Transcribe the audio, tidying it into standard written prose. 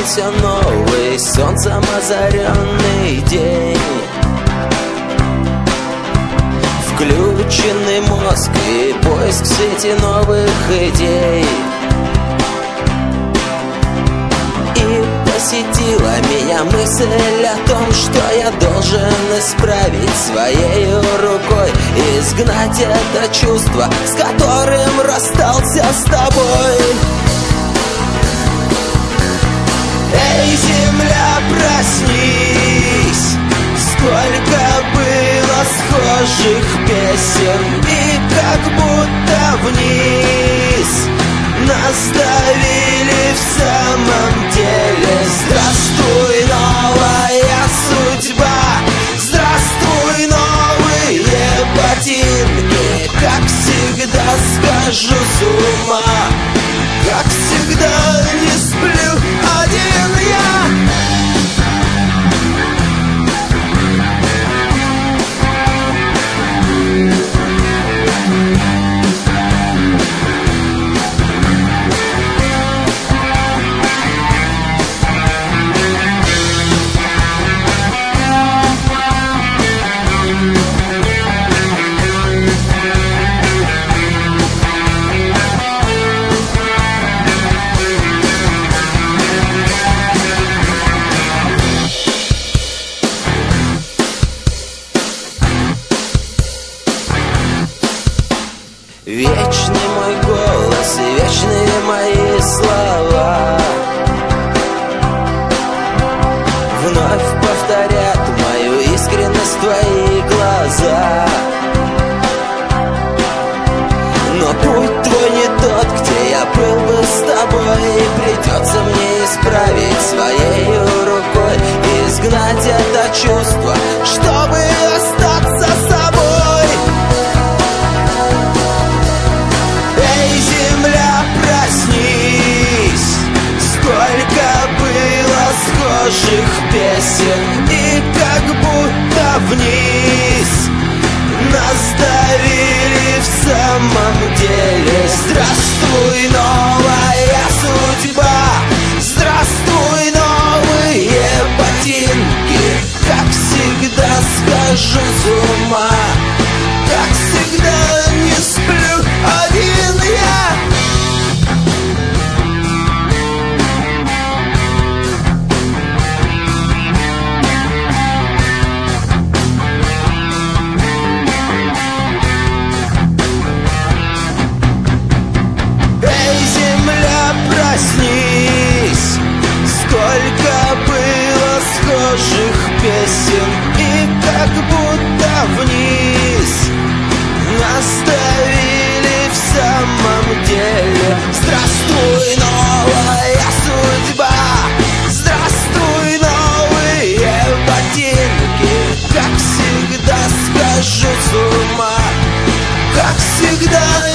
Появился новый солнцем озаренный день. Включенный мозг и поиск в сети новых идей. И посетила меня мысль о том, что я должен исправить своей рукой, изгнать это чувство, с которым расстался с тобой. Эй, земля, проснись! Сколько было схожих песен, и как будто вниз нас давили в самом деле. Здравствуй, новая судьба! Здравствуй, новые ботинки! Как всегда схожу с ума, как всегда не сплю один я. Вечный мой голос и вечные мои слова вновь повторят мою искренность твои глаза. Но путь твой не тот, где я был бы с тобой, и придется мне исправить своей рукой, изгнать это чувство, чтобы остаться с собой. Проснись! Сколько было схожих песен, и как будто вниз нас давили в самом деле. Здравствуй, новая судьба! Здравствуй, новые ботинки! Как всегда схожу с ума, как всегда не сплю один я. Проснись! Сколько было схожих песен, и как будто вниз нас давили в самом деле. Здравствуй, новая судьба! Здравствуй, новые ботинки! Как всегда схожу с ума, как всегда